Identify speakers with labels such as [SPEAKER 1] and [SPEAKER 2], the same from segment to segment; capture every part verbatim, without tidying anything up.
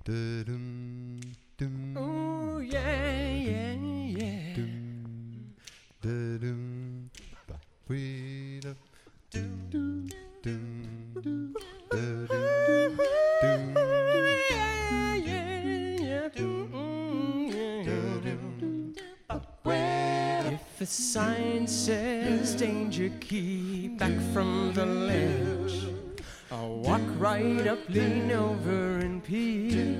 [SPEAKER 1] dum, dum,
[SPEAKER 2] Oh yeah, yeah, yeah.
[SPEAKER 1] dum, dum, ba, wee, da, dum, dum, dum, dum, dum, dum,
[SPEAKER 2] Yeah, yeah, yeah. Mm, yeah. If the sign says danger, keep back from the ledge. I'll walk right up, lean over and peek.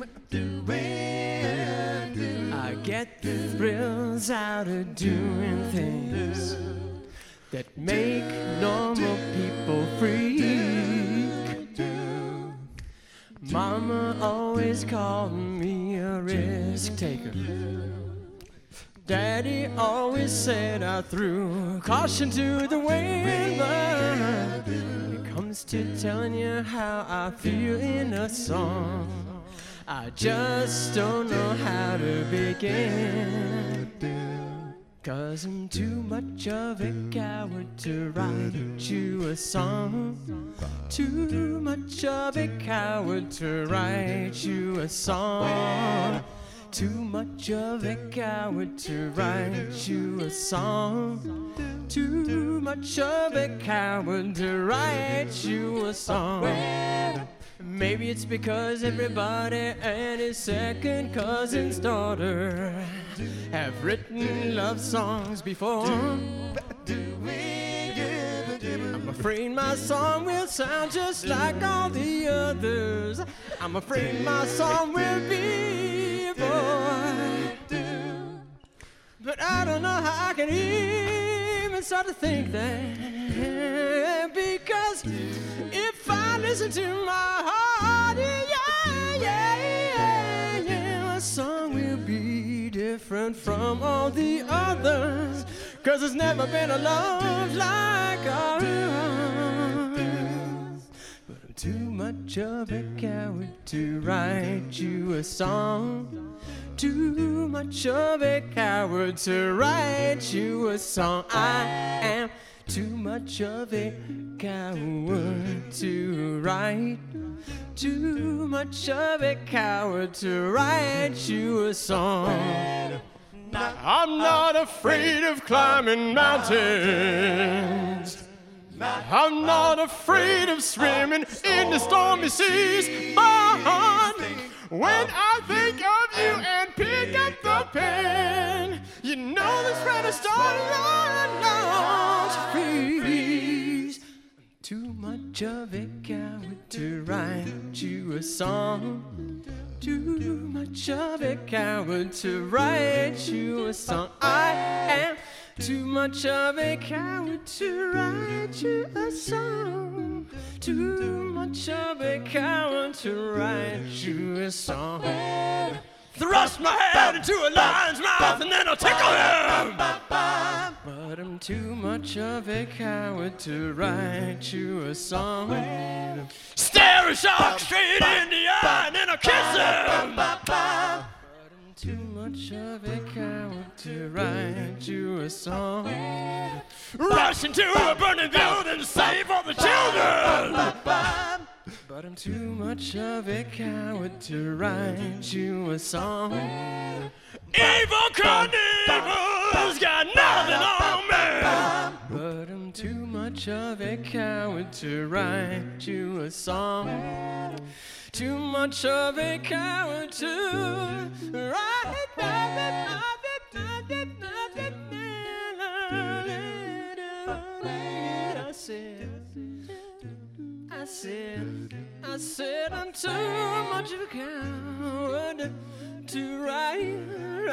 [SPEAKER 2] I get the thrills out of doing things that make normal people freak. Mama always called me a risk taker. Daddy always said I threw caution to the wind, but when it comes to telling you how I feel in a song, I just don't know how to begin. Cause I'm too much of a coward to write you a song. Too much of a coward to write you a song. Too much of a coward to write you a song. Too much of a coward to write you a song. Maybe it's because everybody and his second cousin's daughter have written love songs before. I'm afraid my song will sound just like all the others. I'm afraid my song will be a boy. But I don't know how I can even start to think that, because if I listen to my heart, yeah, yeah, yeah, my song will be different from all the others. Cause there's never been a love like ours. But I'm too much of a coward to write you a song. Too much of a coward to write you a song. I am too much of a coward to write. Too much of a coward to write you a song. I'm not afraid of climbing mountains. I'm not afraid of swimming in the stormy seas. But when I think of you and pick up the pen, you know this friend is starting to freeze. I'm too much of a coward to write you a song. Too much of a coward to write you a song. I am too much of a coward to write you a song. Too much of a coward to write you a song. Thrust my head into a lion's mouth and then I'll tickle him. But I'm too much of a coward to write you a song. Stare a shark straight in the eye and then I'll kiss him. But I'm too much of a coward to write you a song. Rush into a burning building, save all the children. But I'm too much of a coward to write you a song. Evil Knievel's got nothing on me. But I'm too much of a coward to write you a song. Too much of a coward to write I said, I said, I said I'm too much of a coward to write